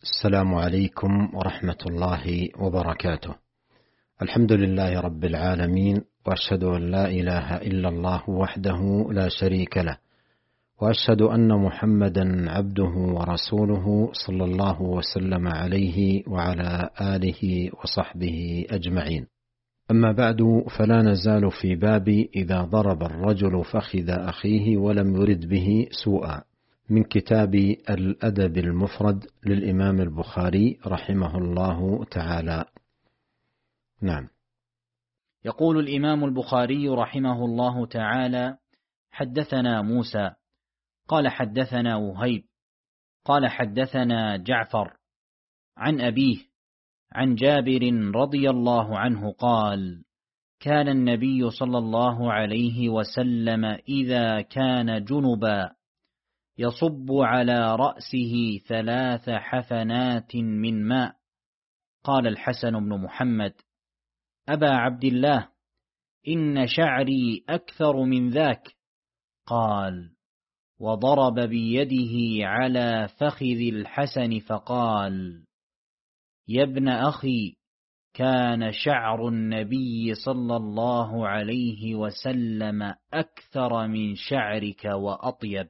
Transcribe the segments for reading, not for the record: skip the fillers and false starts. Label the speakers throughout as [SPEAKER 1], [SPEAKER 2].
[SPEAKER 1] السلام عليكم ورحمة الله وبركاته. الحمد لله رب العالمين، وأشهد أن لا إله إلا الله وحده لا شريك له، وأشهد أن محمدا عبده ورسوله صلى الله وسلم عليه وعلى آله وصحبه أجمعين. أما بعد، فلا نزال في باب إذا ضرب الرجل فخذ أخيه ولم يرد به سوءا، من كتاب الأدب المفرد للإمام البخاري رحمه الله تعالى. نعم.
[SPEAKER 2] يقول الإمام البخاري رحمه الله تعالى: حدثنا موسى قال حدثنا وهيب قال حدثنا جعفر عن أبيه عن جابر رضي الله عنه قال: كان النبي صلى الله عليه وسلم إذا كان جنبا يصب على رأسه 3 حفنات من ماء. قال الحسن بن محمد: أبا عبد الله، إن شعري أكثر من ذاك. قال: وضرب بيده على فخذ الحسن فقال: يا ابن أخي، كان شعر النبي صلى الله عليه وسلم أكثر من شعرك وأطيب.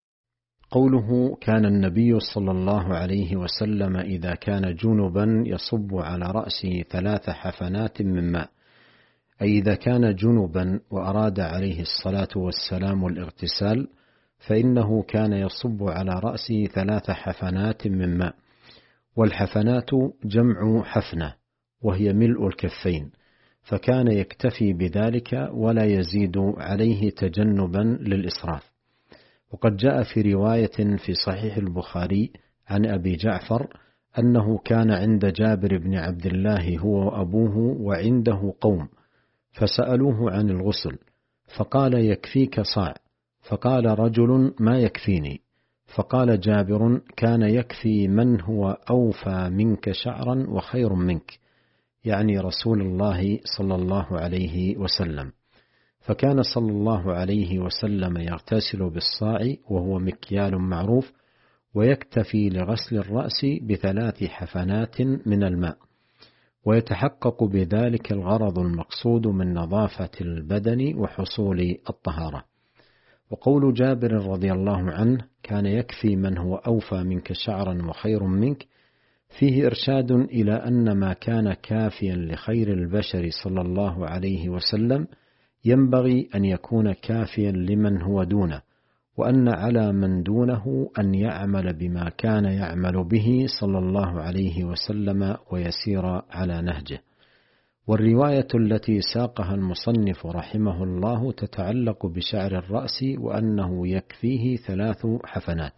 [SPEAKER 1] قوله كان النبي صلى الله عليه وسلم إذا كان جنبا يصب على رأسه 3 حفنات من ماء، أي إذا كان جنبا وأراد عليه الصلاة والسلام الاغتسال، فإنه كان يصب على رأسه 3 حفنات من ماء. والحفنات جمع حفنة، وهي ملء الكفين، فكان يكتفي بذلك ولا يزيد عليه تجنبا للإسراف. وقد جاء في رواية في صحيح البخاري عن أبي جعفر أنه كان عند جابر بن عبد الله هو وأبوه وعنده قوم، فسألوه عن الغسل، فقال: يكفيك صاع. فقال رجل: ما يكفيني؟ فقال جابر: كان يكفي من هو أوفى منك شعرا وخير منك، يعني رسول الله صلى الله عليه وسلم. فكان صلى الله عليه وسلم يغتسل بالصاع، وهو مكيال معروف، ويكتفي لغسل الرأس ب3 حفنات من الماء، ويتحقق بذلك الغرض المقصود من نظافة البدن وحصول الطهارة. وقول جابر رضي الله عنه كان يكفي من هو أوفى منك شعرا وخير منك، فيه إرشاد إلى أن ما كان كافيا لخير البشر صلى الله عليه وسلم ينبغي أن يكون كافيا لمن هو دونه، وأن على من دونه أن يعمل بما كان يعمل به صلى الله عليه وسلم ويسير على نهجه. والرواية التي ساقها المصنف رحمه الله تتعلق بشعر الرأس، وأنه يكفيه 3 حفنات.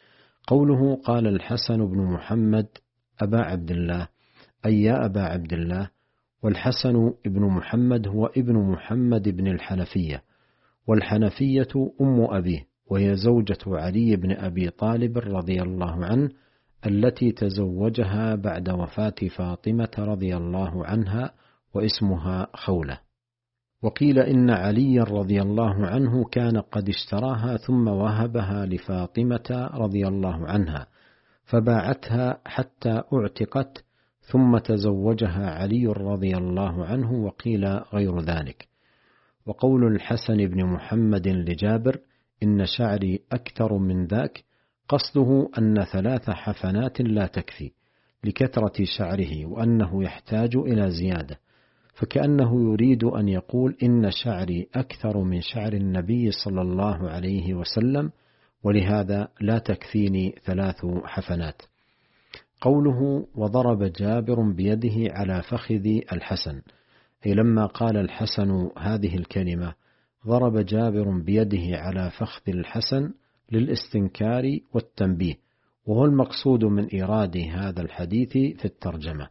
[SPEAKER 1] قوله قال الحسن بن محمد: أبا عبد الله، أي يا أبا عبد الله. والحسن ابن محمد هو ابن محمد بن الحنفية، والحنفية أم أبيه، وهي زوجة علي بن أبي طالب رضي الله عنه، التي تزوجها بعد وفاة فاطمة رضي الله عنها، واسمها خولة. وقيل إن علي رضي الله عنه كان قد اشتراها ثم وهبها لفاطمة رضي الله عنها، فباعتها حتى اعتقت، ثم تزوجها علي رضي الله عنه، وقيل غير ذلك. وقول الحسن بن محمد لجابر: إن شعري أكثر من ذاك، قصده أن 3 حفنات لا تكفي لكثرة شعره، وأنه يحتاج إلى زيادة، فكأنه يريد أن يقول إن شعري أكثر من شعر النبي صلى الله عليه وسلم، ولهذا لا تكفيني 3 حفنات. قوله وضرب جابر بيده على فخذ الحسن، أي لما قال الحسن هذه الكلمة ضرب جابر بيده على فخذ الحسن للاستنكار والتنبيه، وهو المقصود من إيراد هذا الحديث في الترجمة.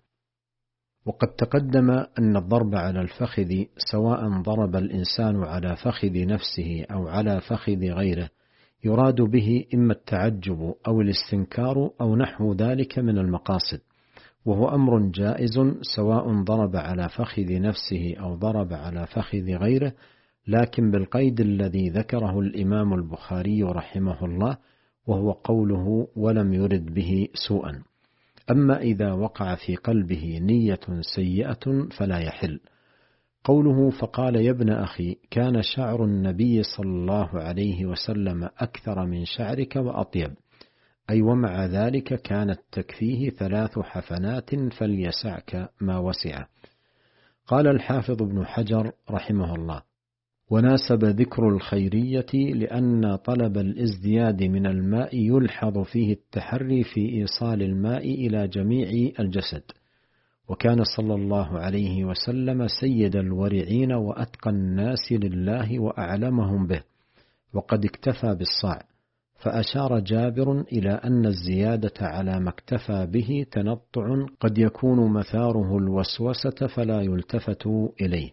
[SPEAKER 1] وقد تقدم أن الضرب على الفخذ سواء ضرب الإنسان على فخذ نفسه أو على فخذ غيره يراد به إما التعجب أو الاستنكار أو نحو ذلك من المقاصد، وهو أمر جائز سواء ضرب على فخذ نفسه أو ضرب على فخذ غيره، لكن بالقيد الذي ذكره الإمام البخاري رحمه الله، وهو قوله ولم يرد به سوءا، أما إذا وقع في قلبه نية سيئة فلا يحل. قوله فقال يا ابن أخي كان شعر النبي صلى الله عليه وسلم أكثر من شعرك وأطيب، أي ومع ذلك كانت تكفيه 3 حفنات فليسعك ما وسعه. قال الحافظ ابن حجر رحمه الله: وناسب ذكر الخيرية لأن طلب الازدياد من الماء يلحظ فيه التحري في إيصال الماء إلى جميع الجسد، وكان صلى الله عليه وسلم سيد الورعين وأتقى الناس لله وأعلمهم به، وقد اكتفى بالصاع. فأشار جابر إلى أن الزيادة على ما اكتفى به تنطع قد يكون مثاره الوسوسة فلا يلتفت إليه.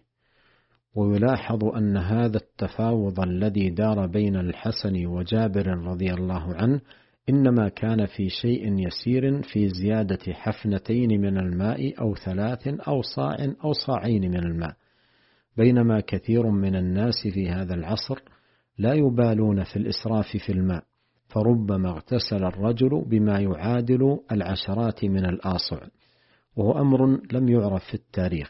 [SPEAKER 1] ويلاحظ أن هذا التفاوض الذي دار بين الحسن وجابر رضي الله عنه إنما كان في شيء يسير، في زيادة حفنتين من الماء أو 3 أو صاع أو صاعين من الماء، بينما كثير من الناس في هذا العصر لا يبالون في الإسراف في الماء، فربما اغتسل الرجل بما يعادل 10 من الآصع، وهو أمر لم يعرف في التاريخ،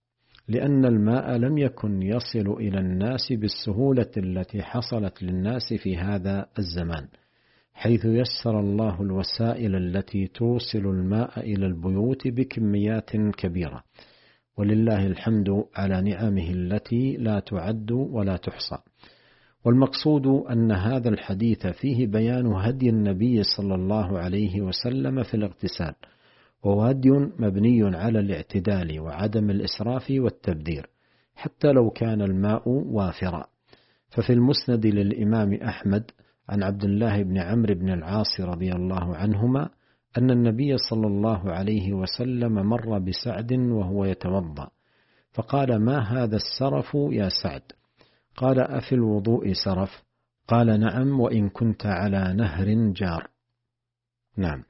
[SPEAKER 1] لأن الماء لم يكن يصل إلى الناس بالسهولة التي حصلت للناس في هذا الزمان، حيث يسر الله الوسائل التي توصل الماء إلى البيوت بكميات كبيرة، ولله الحمد على نعمه التي لا تعد ولا تحصى. والمقصود أن هذا الحديث فيه بيان هدي النبي صلى الله عليه وسلم في الاغتسال، وهو هدي مبني على الاعتدال وعدم الإسراف والتبذير حتى لو كان الماء وافرا. ففي المسند للإمام أحمد عن عبد الله بن عمرو بن العاص رضي الله عنهما أن النبي صلى الله عليه وسلم مر بسعد وهو يتوضأ، فقال: ما هذا السرف يا سعد؟ قال: أفي الوضوء سرف؟ قال: نعم، وإن كنت على نهر جار. نعم.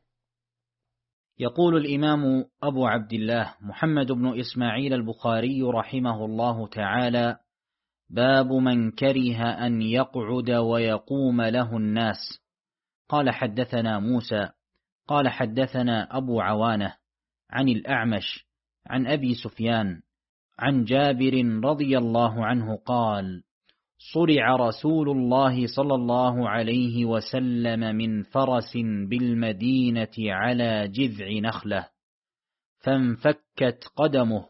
[SPEAKER 2] يقول الإمام أبو عبد الله محمد بن إسماعيل البخاري رحمه الله تعالى: باب من كره أن يقعد ويقوم له الناس. قال حدثنا موسى قال حدثنا أبو عوانة عن الأعمش عن أبي سفيان عن جابر رضي الله عنه قال: صرع رسول الله صلى الله عليه وسلم من فرس بالمدينة على جذع نخلة، فانفكت قدمه،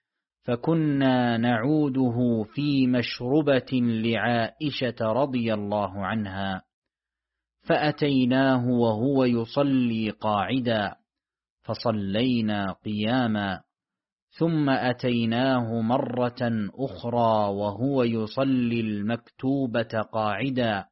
[SPEAKER 2] فكنا نعوده في مشربة لعائشة رضي الله عنها، فأتيناه وهو يصلي قاعدا، فصلينا قياما، ثم أتيناه مرة أخرى وهو يصلي المكتوبة قاعدا،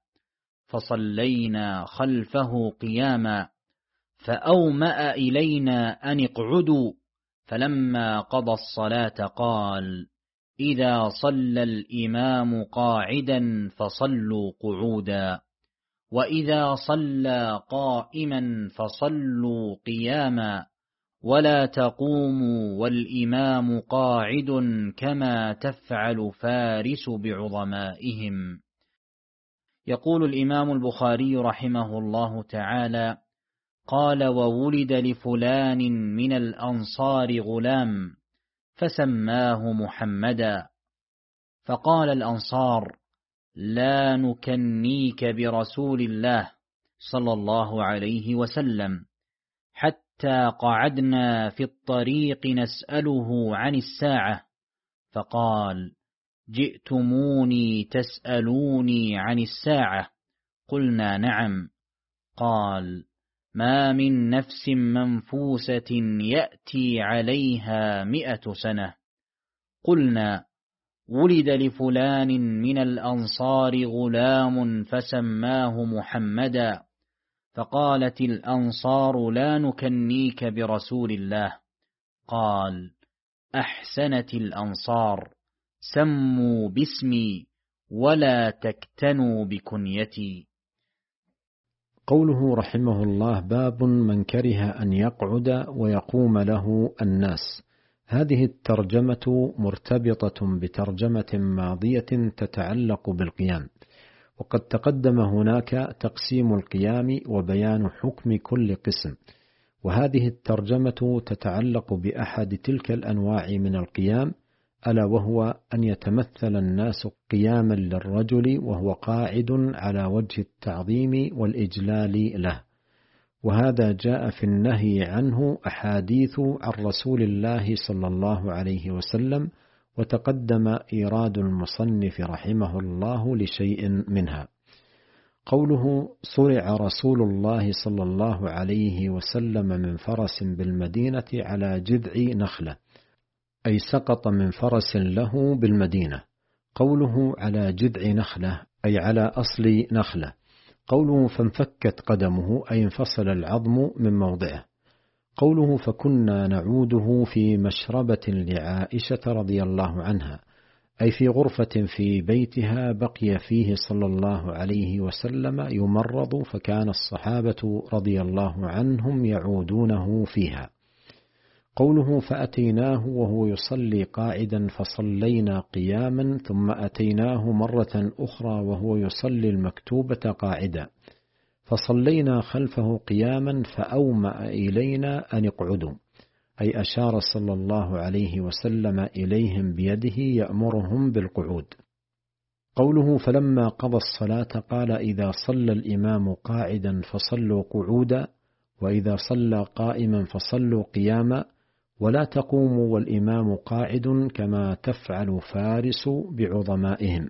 [SPEAKER 2] فصلينا خلفه قياما، فأومأ إلينا أن اقعدوا، فلما قضى الصلاة قال: إذا صلى الإمام قاعدا فصلوا قعودا، وإذا صلى قائما فصلوا قياما، ولا تقوموا والإمام قاعد كما تفعل فارس بعظمائهم. يقول الإمام البخاري رحمه الله تعالى: قال: وولد لفلان من الأنصار غلام فسماه محمدا، فقال الأنصار: لا نكنيك برسول الله صلى الله عليه وسلم، حتى قعدنا في الطريق نسأله عن الساعة، فقال: جئتموني تسألوني عن الساعة؟ قلنا: نعم. قال: ما من نفس منفوسة يأتي عليها 100 سنة. قلنا: ولد لفلان من الأنصار غلام فسماه محمدا، فقالت الأنصار: لا نكنيك برسول الله. قال: أحسنت الأنصار، سموا باسمي ولا تكتنوا بكنيتي.
[SPEAKER 1] قوله رحمه الله: باب من كره أن يقعد ويقوم له الناس. هذه الترجمة مرتبطة بترجمة ماضية تتعلق بالقيام، وقد تقدم هناك تقسيم القيام وبيان حكم كل قسم، وهذه الترجمة تتعلق بأحد تلك الأنواع من القيام، ألا وهو أن يتمثل الناس قياما للرجل وهو قاعد على وجه التعظيم والإجلال له، وهذا جاء في النهي عنه أحاديث عن رسول الله صلى الله عليه وسلم، وتقدم إيراد المصنف رحمه الله لشيء منها. قوله: صرع رسول الله صلى الله عليه وسلم من فرس بالمدينة على جذع نخلة، أي سقط من فرس له بالمدينة. قوله على جذع نخلة أي على أصل نخلة. قوله فانفكت قدمه أي انفصل العظم من موضعه. قوله فكنا نعوده في مشربة لعائشة رضي الله عنها، أي في غرفة في بيتها بقي فيه صلى الله عليه وسلم يمرض، فكان الصحابة رضي الله عنهم يعودونه فيها. قوله فأتيناه وهو يصلي قاعدا فصلينا قياما، ثم أتيناه مرة أخرى وهو يصلي المكتوبة قاعدا فصلينا خلفه قياما فأومأ إلينا أن اقعدوا، أي أشار صلى الله عليه وسلم إليهم بيده يأمرهم بالقعود. قوله فلما قضى الصلاة قال إذا صلى الإمام قاعدا فصلوا قعودا، وإذا صلى قائما فصلوا قياما، ولا تقوموا والإمام قاعد كما تفعل فارس بعظمائهم.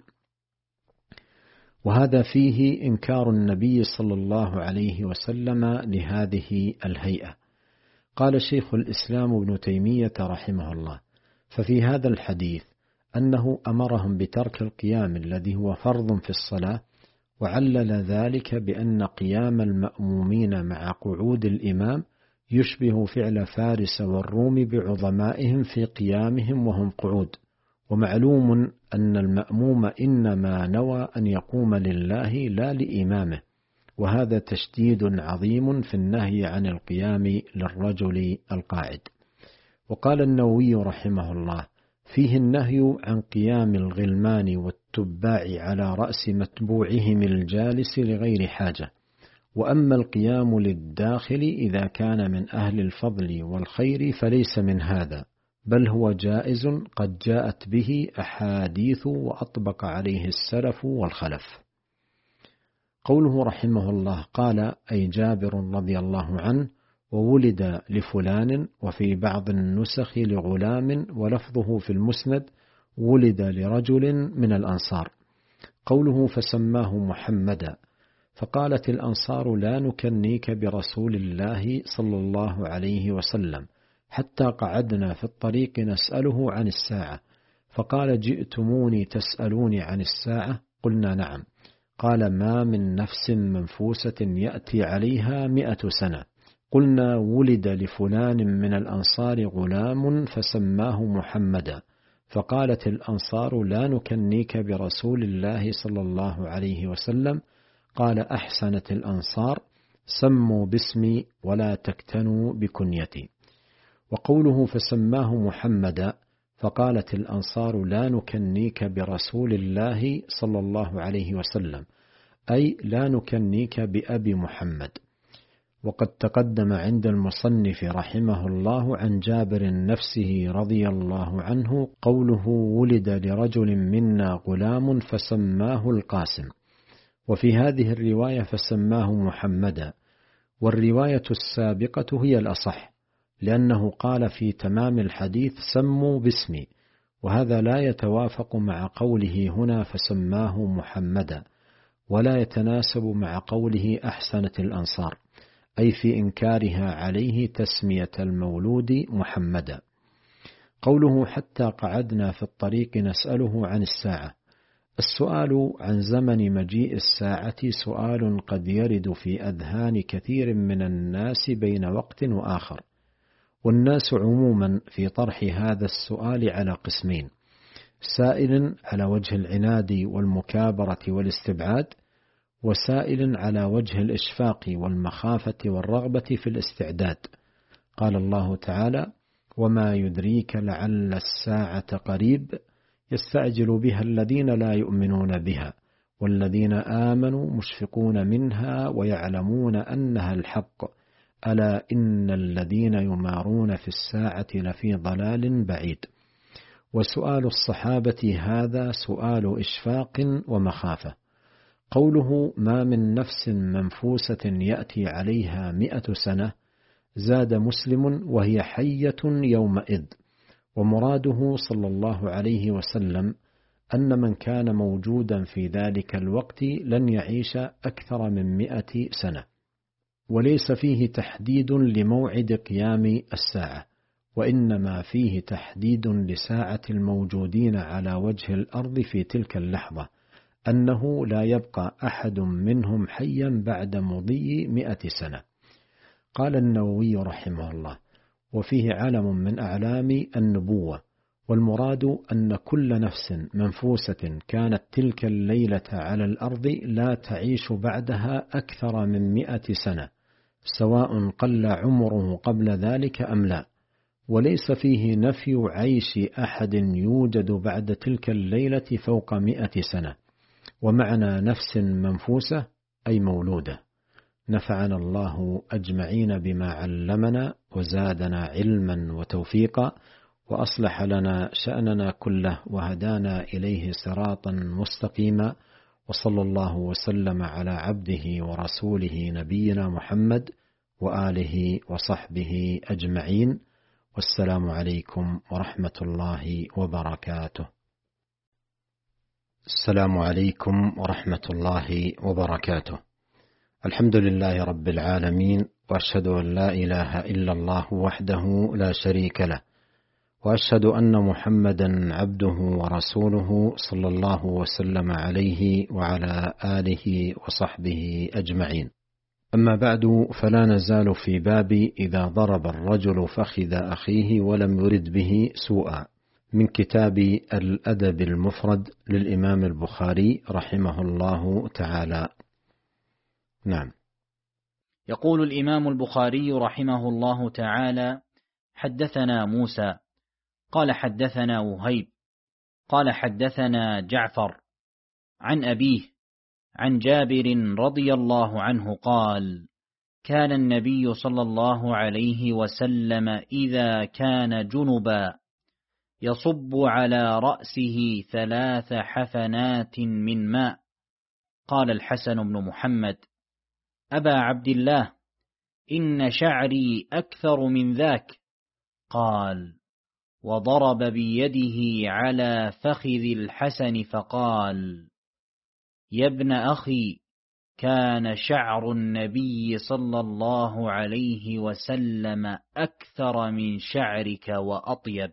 [SPEAKER 1] وهذا فيه إنكار النبي صلى الله عليه وسلم لهذه الهيئة. قال شيخ الإسلام ابن تيمية رحمه الله: ففي هذا الحديث أنه أمرهم بترك القيام الذي هو فرض في الصلاة، وعلل ذلك بأن قيام المأمومين مع قعود الإمام يشبه فعل فارس والروم بعظمائهم في قيامهم وهم قعود. ومعلوم أن المأموم إنما نوى أن يقوم لله لا لإمامه، وهذا تشديد عظيم في النهي عن القيام للرجل القاعد. وقال النووي رحمه الله: فيه النهي عن قيام الغلمان والتباع على رأس متبوعهم الجالس لغير حاجة. وأما القيام للداخل إذا كان من أهل الفضل والخير فليس من هذا، بل هو جائز قد جاءت به أحاديث وأطبق عليه السلف والخلف. قوله رحمه الله قال أي جابر رضي الله عنه: وولد لفلان، وفي بعض النسخ لغلام، ولفظه في المسند ولد لرجل من الأنصار. قوله فسماه محمدا، فقالت الأنصار لا نكنيك برسول الله صلى الله عليه وسلم، حتى قعدنا في الطريق نسأله عن الساعة، فقال جئتموني تسألوني عن الساعة؟ قلنا نعم. قال ما من نفس منفوسة يأتي عليها 100 سنة. قلنا ولد لفلان من الأنصار غلام فسماه محمدا، فقالت الأنصار لا نكنيك برسول الله صلى الله عليه وسلم. قال أحسنت الأنصار: سموا باسمي ولا تكتنوا بكنيتي. وقوله فسماه محمدا، فقالت الأنصار لا نكنيك برسول الله صلى الله عليه وسلم، أي لا نكنيك بأبي محمد. وقد تقدم عند المصنف رحمه الله عن جابر نفسه رضي الله عنه قوله ولد لرجل منا غلام فسماه القاسم، وفي هذه الرواية فسماه محمدا، والرواية السابقة هي الأصح، لأنه قال في تمام الحديث سموا باسمي، وهذا لا يتوافق مع قوله هنا فسماه محمدا، ولا يتناسب مع قوله أحسنت الأنصار، أي في إنكارها عليه تسمية المولود محمدا. قوله حتى قعدنا في الطريق نسأله عن الساعة، السؤال عن زمن مجيء الساعة سؤال قد يرد في أذهان كثير من الناس بين وقت وآخر، والناس عموما في طرح هذا السؤال على قسمين: سائل على وجه العناد والمكابرة والاستبعاد، وسائل على وجه الإشفاق والمخافة والرغبة في الاستعداد. قال الله تعالى: وما يدريك لعل الساعة قريب يستعجل بها الذين لا يؤمنون بها والذين آمنوا مشفقون منها ويعلمون أنها الحق ألا إن الذين يمارون في الساعة لفي ضلال بعيد. وسؤال الصحابة هذا سؤال إشفاق ومخافة. قوله ما من نفس منفوسة يأتي عليها 100 سنة، زاد مسلم وهي حية يومئذ. ومراده صلى الله عليه وسلم أن من كان موجودا في ذلك الوقت لن يعيش أكثر من 100 سنة، وليس فيه تحديد لموعد قيام الساعة، وإنما فيه تحديد لساعة الموجودين على وجه الأرض في تلك اللحظة، أنه لا يبقى أحد منهم حيا بعد مضي 100 سنة. قال النووي رحمه الله: وفيه علم من أعلام النبوة، والمراد أن كل نفس منفوسة كانت تلك الليلة على الأرض لا تعيش بعدها أكثر من 100 سنة، سواء قل عمره قبل ذلك أم لا، وليس فيه نفي عيش أحد يوجد بعد تلك الليلة فوق 100 سنة. ومعنى نفس منفوسة أي مولودة. نفعنا الله أجمعين بما علمنا، وزادنا علما وتوفيقا، وأصلح لنا شأننا كله، وهدانا إليه صراطا مستقيما. وصلى الله وسلم على عبده ورسوله نبينا محمد وآله وصحبه أجمعين. والسلام عليكم ورحمة الله وبركاته. السلام عليكم ورحمة الله وبركاته. الحمد لله رب العالمين، وأشهد أن لا إله إلا الله وحده لا شريك له، وأشهد أن محمدا عبده ورسوله صلى الله وسلم عليه وعلى آله وصحبه أجمعين. أما بعد، فلا نزال في باب إذا ضرب الرجل فخذ أخيه ولم يرد به سوءا، من كتاب الأدب المفرد للإمام البخاري رحمه الله تعالى. نعم.
[SPEAKER 2] يقول الإمام البخاري رحمه الله تعالى: حدثنا موسى قال حدثنا وهيب قال حدثنا جعفر عن أبيه عن جابر رضي الله عنه قال: كان النبي صلى الله عليه وسلم إذا كان جنبا يصب على رأسه 3 حفنات من ماء. قال الحسن بن محمد: أبا عبد الله، إن شعري أكثر من ذاك. قال: وضرب بيده على فخذ الحسن فقال: يا ابن أخي، كان شعر النبي صلى الله عليه وسلم أكثر من شعرك وأطيب.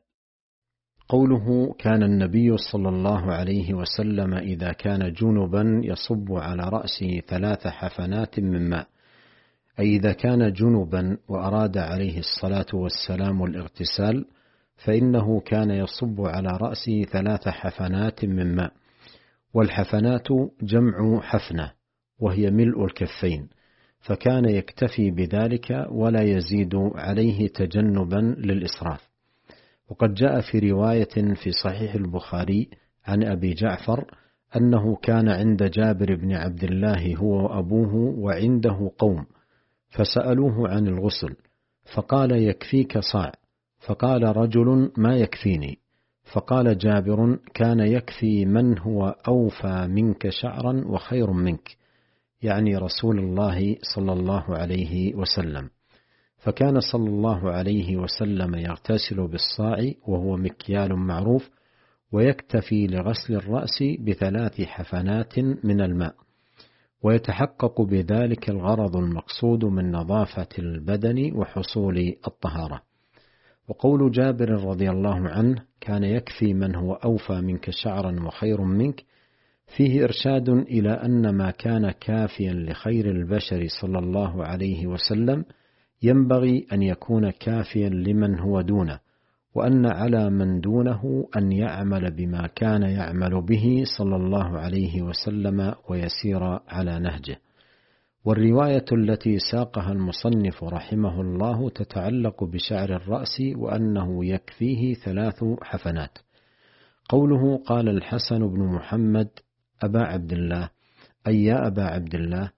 [SPEAKER 1] قوله كان النبي صلى الله عليه وسلم إذا كان جنبا يصب على رأسه 3 حفنات من ماء، أي إذا كان جنبا وأراد عليه الصلاة والسلام الاغتسال، فإنه كان يصب على رأسه 3 حفنات من ماء. والحفنات جمع حفنة، وهي ملء الكفين، فكان يكتفي بذلك ولا يزيد عليه تجنبا للإسراف. وقد جاء في رواية في صحيح البخاري عن أبي جعفر أنه كان عند جابر بن عبد الله هو وأبوه وعنده قوم، فسألوه عن الغسل، فقال: يكفيك صاع. فقال رجل: ما يكفيني؟ فقال جابر: كان يكفي من هو أوفى منك شعرا وخير منك، يعني رسول الله صلى الله عليه وسلم. فكان صلى الله عليه وسلم يغتسل بالصاع، وهو مكيال معروف، ويكتفي لغسل الرأس ب3 حفنات من الماء، ويتحقق بذلك الغرض المقصود من نظافة البدن وحصول الطهارة. وقول جابر رضي الله عنه كان يكفي من هو أوفى منك شعرا وخير منك، فيه إرشاد إلى أن ما كان كافيا لخير البشر صلى الله عليه وسلم ينبغي أن يكون كافيا لمن هو دونه، وأن على من دونه أن يعمل بما كان يعمل به صلى الله عليه وسلم ويسير على نهجه. والرواية التي ساقها المصنف رحمه الله تتعلق بشعر الرأس، وأنه يكفيه 3 حفنات. قوله قال الحسن بن محمد: أبا عبد الله، أي يا أبا عبد الله.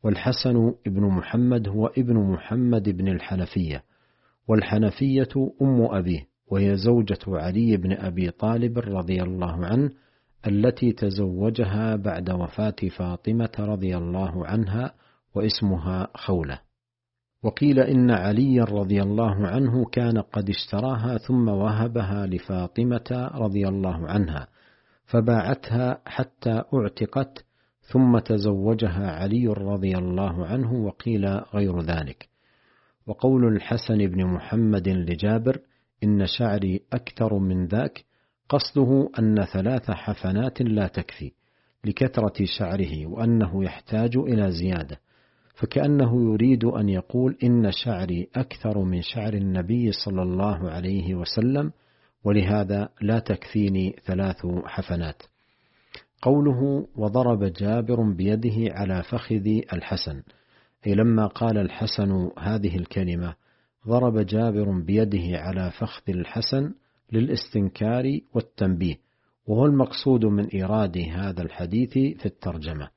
[SPEAKER 1] والحسن ابن محمد هو ابن محمد بن الحنفية، والحنفية أم أبيه، وهي زوجة علي بن أبي طالب رضي الله عنه التي تزوجها بعد وفاة فاطمة رضي الله عنها، واسمها خولة. وقيل إن علي رضي الله عنه كان قد اشتراها ثم وهبها لفاطمة رضي الله عنها، فباعتها حتى اعتقت، ثم تزوجها علي رضي الله عنه، وقيل غير ذلك. وقول الحسن بن محمد لجابر: إن شعري أكثر من ذاك، قصده أن 3 حفنات لا تكفي لكثرة شعره، وأنه يحتاج إلى زيادة، فكأنه يريد أن يقول إن شعري أكثر من شعر النبي صلى الله عليه وسلم، ولهذا لا تكفيني 3 حفنات. قوله: وضرب جابر بيده على فخذ الحسن، أي لما قال الحسن هذه الكلمة ضرب جابر بيده على فخذ الحسن للاستنكار والتنبيه، وهو المقصود من إيراد هذا الحديث في الترجمة.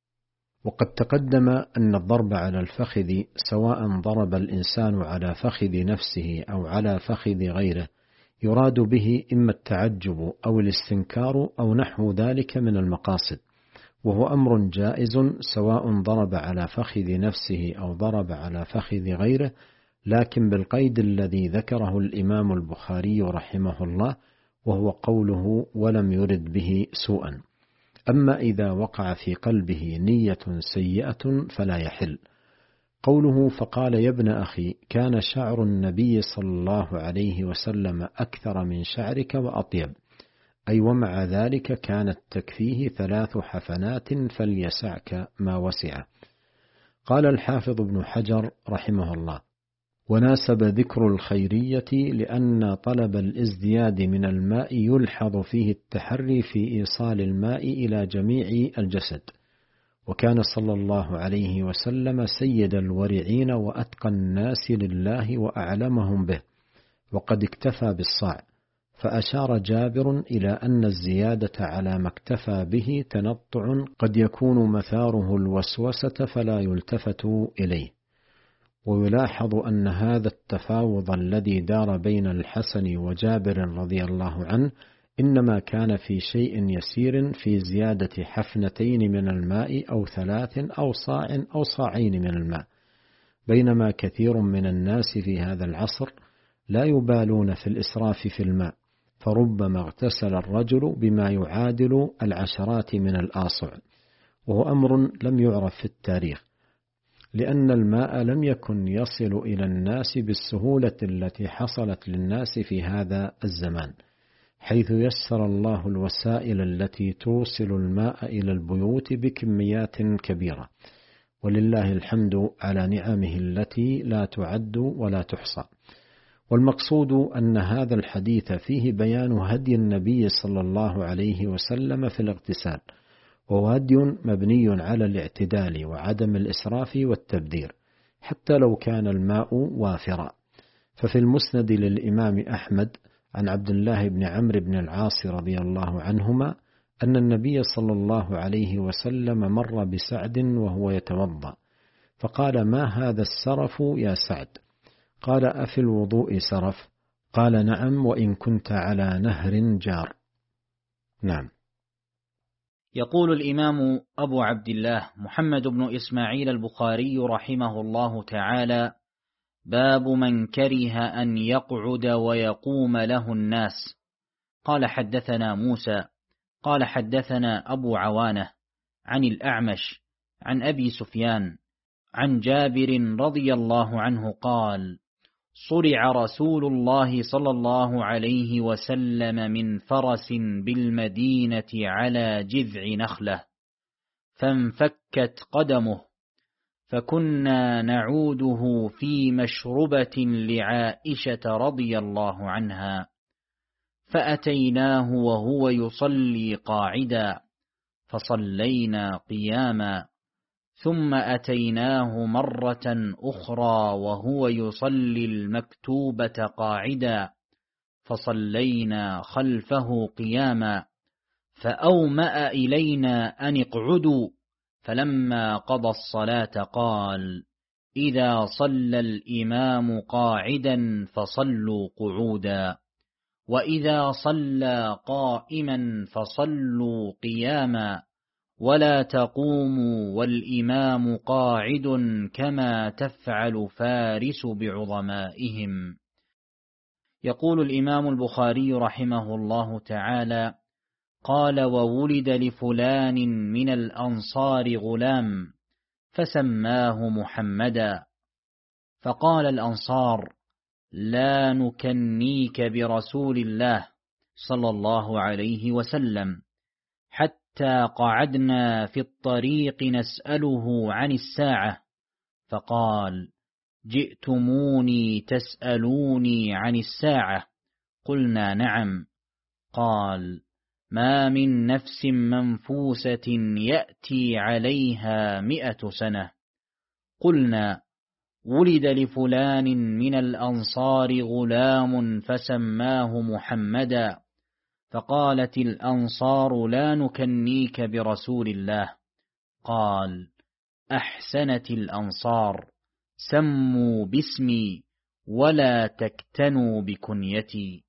[SPEAKER 1] وقد تقدم أن الضرب على الفخذ سواء ضرب الإنسان على فخذ نفسه أو على فخذ غيره يراد به إما التعجب أو الاستنكار أو نحو ذلك من المقاصد، وهو أمر جائز سواء ضرب على فخذ نفسه أو ضرب على فخذ غيره، لكن بالقيد الذي ذكره الإمام البخاري رحمه الله، وهو قوله: ولم يرد به سوءا. أما إذا وقع في قلبه نية سيئة فلا يحل. قوله: فقال: يا ابن أخي، كان شعر النبي صلى الله عليه وسلم أكثر من شعرك وأطيب، أي ومع ذلك كانت تكفيه 3 حفنات فليسعك ما وسعه. قال الحافظ ابن حجر رحمه الله: وناسب ذكر الخيرية لأن طلب الازدياد من الماء يلحظ فيه التحري في إيصال الماء إلى جميع الجسد، وكان صلى الله عليه وسلم سيد الورعين وأتقى الناس لله وأعلمهم به، وقد اكتفى بالصاع. فأشار جابر إلى أن الزيادة على ما اكتفى به تنطع قد يكون مثاره الوسوسة فلا يلتفت إليه. ويلاحظ أن هذا التفاوض الذي دار بين الحسن وجابر رضي الله عنه إنما كان في شيء يسير، في زيادة حفنتين من الماء أو 3 أو صاع أو صاعين من الماء، بينما كثير من الناس في هذا العصر لا يبالون في الإسراف في الماء، فربما اغتسل الرجل بما يعادل 10 من الآصع، وهو أمر لم يعرف في التاريخ، لأن الماء لم يكن يصل إلى الناس بالسهولة التي حصلت للناس في هذا الزمان، حيث يسر الله الوسائل التي توصل الماء إلى البيوت بكميات كبيرة، ولله الحمد على نعمه التي لا تعد ولا تحصى. والمقصود أن هذا الحديث فيه بيان هدي النبي صلى الله عليه وسلم في الاغتسال، وهو هدي مبني على الاعتدال وعدم الإسراف والتبذير حتى لو كان الماء وافرا. ففي المسند للإمام أحمد عن عبد الله بن عمرو بن العاص رضي الله عنهما أن النبي صلى الله عليه وسلم مر بسعد وهو يتوضأ، فقال: ما هذا السرف يا سعد؟ قال: أفي الوضوء سرف؟ قال: نعم، وإن كنت على نهر جار. نعم.
[SPEAKER 2] يقول الإمام أبو عبد الله محمد بن إسماعيل البخاري رحمه الله تعالى: باب من كره أن يقعد ويقوم له الناس. قال: حدثنا موسى قال: حدثنا أبو عوانة عن الأعمش عن أبي سفيان عن جابر رضي الله عنه قال: صرع رسول الله صلى الله عليه وسلم من فرس بالمدينة على جذع نخلة، فانفكت قدمه، فكنا نعوده في مشربة لعائشة رضي الله عنها، فأتيناه وهو يصلي قاعدا، فصلينا قياما، ثم أتيناه مرة أخرى وهو يصلي المكتوبة قاعدا، فصلينا خلفه قياما، فأومأ إلينا أن اقعدوا، فلما قضى الصلاة قال: إذا صلى الإمام قاعدا فصلوا قعودا، وإذا صلى قائما فصلوا قياما، ولا تقوموا والإمام قاعد كما تفعل فارس بعظمائهم. يقول الإمام البخاري رحمه الله تعالى: قال: وولد لفلان من الأنصار غلام فسماه محمدا، فقال الأنصار: لا نكنيك برسول الله صلى الله عليه وسلم، حتى قعدنا في الطريق نسأله عن الساعة، فقال: جئتموني تسألوني عن الساعة؟ قلنا: نعم. قال: ما من نفس منفوسة يأتي عليها 100 سنة. قلنا: ولد لفلان من الأنصار غلام فسماه محمدا، فقالت الأنصار: لا نكنيك برسول الله. قال: أحسنت الأنصار، سموا باسمي ولا تكتنوا بكنيتي.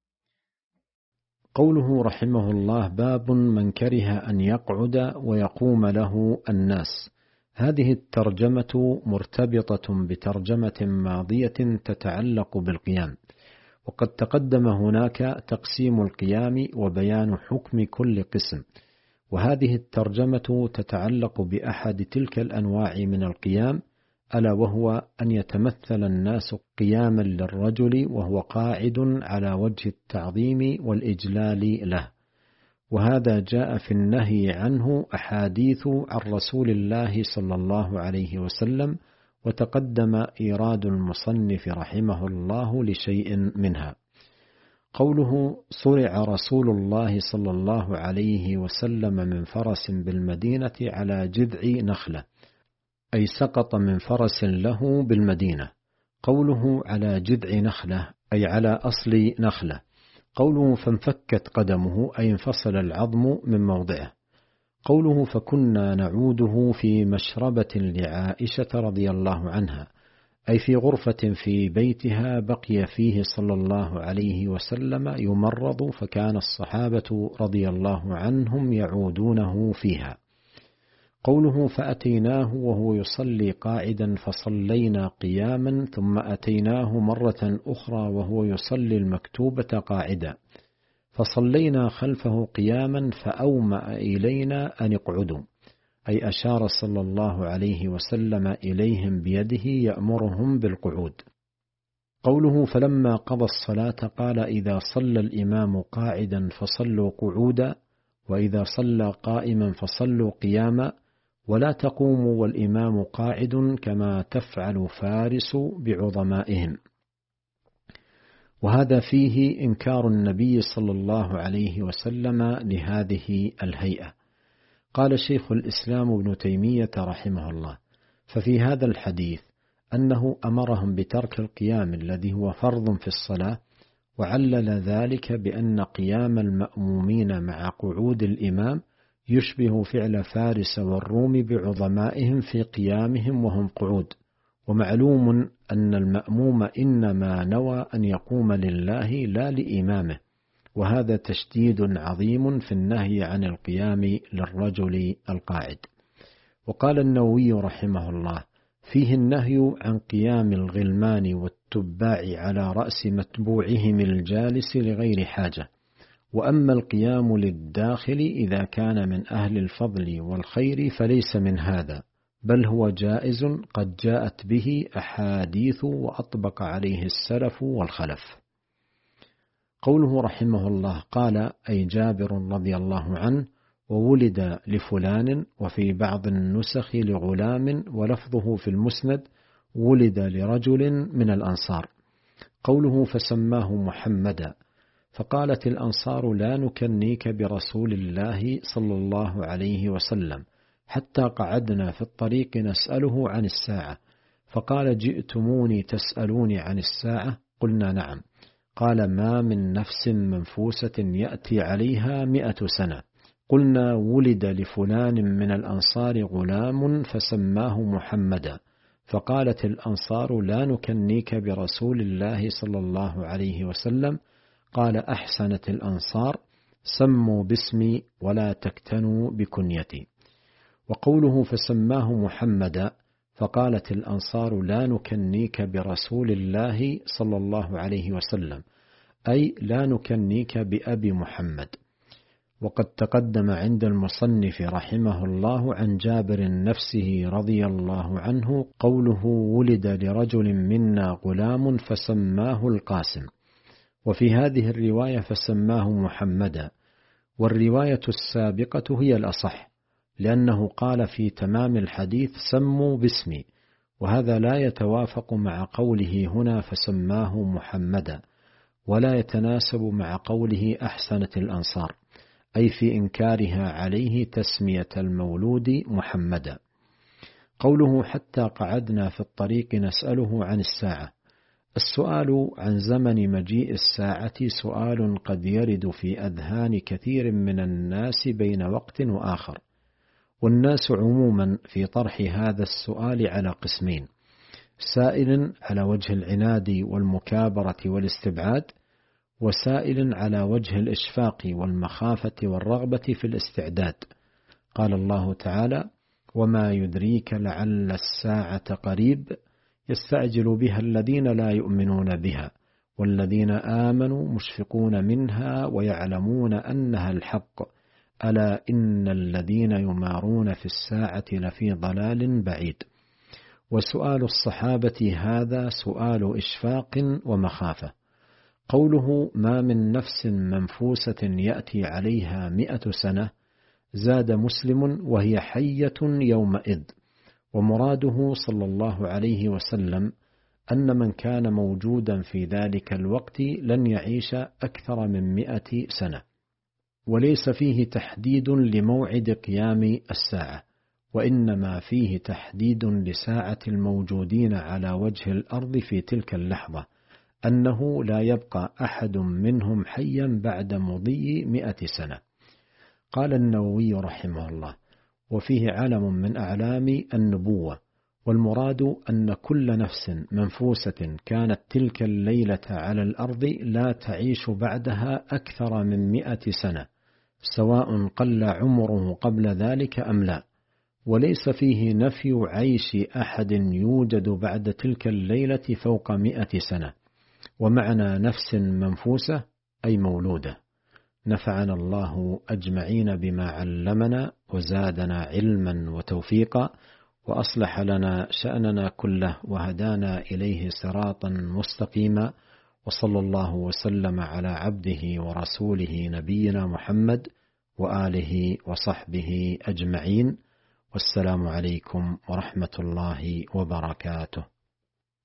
[SPEAKER 1] قوله رحمه الله: باب من كره أن يقعد ويقوم له الناس. هذه الترجمة مرتبطة بترجمة ماضية تتعلق بالقيام، وقد تقدم هناك تقسيم القيام وبيان حكم كل قسم، وهذه الترجمة تتعلق بأحد تلك الأنواع من القيام، ألا وهو أن يتمثل الناس قياما للرجل وهو قاعد على وجه التعظيم والإجلال له، وهذا جاء في النهي عنه أحاديث عن رسول الله صلى الله عليه وسلم، وتقدم إيراد المصنف رحمه الله لشيء منها. قوله: صرع رسول الله صلى الله عليه وسلم من فرس بالمدينة على جذع نخلة، أي سقط من فرس له بالمدينة. قوله على جذع نخلة أي على أصل نخلة. قوله فانفكت قدمه أي انفصل العظم من موضعه. قوله فكنا نعوده في مشربة لعائشة رضي الله عنها، أي في غرفة في بيتها بقي فيه صلى الله عليه وسلم يمرض، فكان الصحابة رضي الله عنهم يعودونه فيها. قوله فأتيناه وهو يصلي قاعدا فصلينا قياما، ثم أتيناه مرة أخرى وهو يصلي المكتوبة قاعدا فصلينا خلفه قياما فأومأ إلينا أن اقعدوا، أي أشار صلى الله عليه وسلم إليهم بيده يأمرهم بالقعود. قوله فلما قضى الصلاة قال: إذا صلى الإمام قاعدا فصلوا قعودا، وإذا صلى قائما فصلوا قياما، ولا تقوموا والإمام قاعد كما تفعل فارس بعظمائهم. وهذا فيه إنكار النبي صلى الله عليه وسلم لهذه الهيئة. قال شيخ الإسلام ابن تيمية رحمه الله: ففي هذا الحديث أنه أمرهم بترك القيام الذي هو فرض في الصلاة، وعلل ذلك بأن قيام المأمومين مع قعود الإمام يشبه فعل فارس والروم بعظمائهم في قيامهم وهم قعود، ومعلوم أن المأموم إنما نوى أن يقوم لله لا لإمامه، وهذا تشديد عظيم في النهي عن القيام للرجل القاعد. وقال النووي رحمه الله: فيه النهي عن قيام الغلمان والتباع على رأس متبوعهم الجالس لغير حاجة، وأما القيام للداخل إذا كان من أهل الفضل والخير فليس من هذا، بل هو جائز قد جاءت به أحاديث وأطبق عليه السلف والخلف. قوله رحمه الله قال: أي جابر رضي الله عنه: وولد لفلان، وفي بعض النسخ لغلام، ولفظه في المسند: ولد لرجل من الأنصار. قوله فسماه محمدا، فقالت الأنصار: لا نكنيك برسول الله صلى الله عليه وسلم، حتى قعدنا في الطريق نسأله عن الساعة، فقال: جئتموني تسألوني عن الساعة؟ قلنا: نعم. قال: ما من نفس منفوسة يأتي عليها 100 سنة. قلنا ولد لفلان من الأنصار غلام فسماه محمدا، فقالت الأنصار لا نكنيك برسول الله صلى الله عليه وسلم. قال أحسنت الأنصار سموا باسمي ولا تكتنوا بكنيتي. وقوله فسماه محمدا، فقالت الأنصار لا نكنيك برسول الله صلى الله عليه وسلم، أي لا نكنيك بأبي محمد. وقد تقدم عند المصنف رحمه الله عن جابر نفسه رضي الله عنه قوله ولد لرجل منا غلام فسماه القاسم، وفي هذه الرواية فسماه محمدا، والرواية السابقة هي الأصح، لأنه قال في تمام الحديث سموا باسمي، وهذا لا يتوافق مع قوله هنا فسماه محمدا، ولا يتناسب مع قوله أحسنت الأنصار، أي في إنكارها عليه تسمية المولود محمدا. قوله حتى قعدنا في الطريق نسأله عن الساعة. السؤال عن زمن مجيء الساعة سؤال قد يرد في أذهان كثير من الناس بين وقت وآخر، والناس عموما في طرح هذا السؤال على قسمين: سائل على وجه العناد والمكابرة والاستبعاد، وسائل على وجه الإشفاق والمخافة والرغبة في الاستعداد. قال الله تعالى: وما يدريك لعل الساعة قريب يستعجل بها الذين لا يؤمنون بها والذين آمنوا مشفقون منها ويعلمون أنها الحق ألا إن الذين يمارون في الساعة لفي ضلال بعيد. وسؤال الصحابة هذا سؤال إشفاق ومخافة. قوله ما من نفس منفوسة يأتي عليها 100 سنة زاد مسلم وهي حية يومئذ، ومراده صلى الله عليه وسلم أن من كان موجودا في ذلك الوقت لن يعيش أكثر من 100 سنة، وليس فيه تحديد لموعد قيام الساعة، وإنما فيه تحديد لساعة الموجودين على وجه الأرض في تلك اللحظة، أنه لا يبقى أحد منهم حيا بعد مضي 100 سنة. قال النووي رحمه الله: وفيه علم من أعلام النبوة، والمراد أن كل نفس منفوسة كانت تلك الليلة على الأرض لا تعيش بعدها أكثر من 100 سنة، سواء قل عمره قبل ذلك أم لا، وليس فيه نفي عيش أحد يوجد بعد تلك الليلة فوق 100 سنة. ومعنى نفس منفوسة أي مولودة. نفعنا الله أجمعين بما علمنا وزادنا علما وتوفيقا، وأصلح لنا شأننا كله وهدانا إليه صراطا مستقيما، وصلى الله وسلم على عبده ورسوله نبينا محمد وآله وصحبه أجمعين، والسلام عليكم ورحمة الله وبركاته.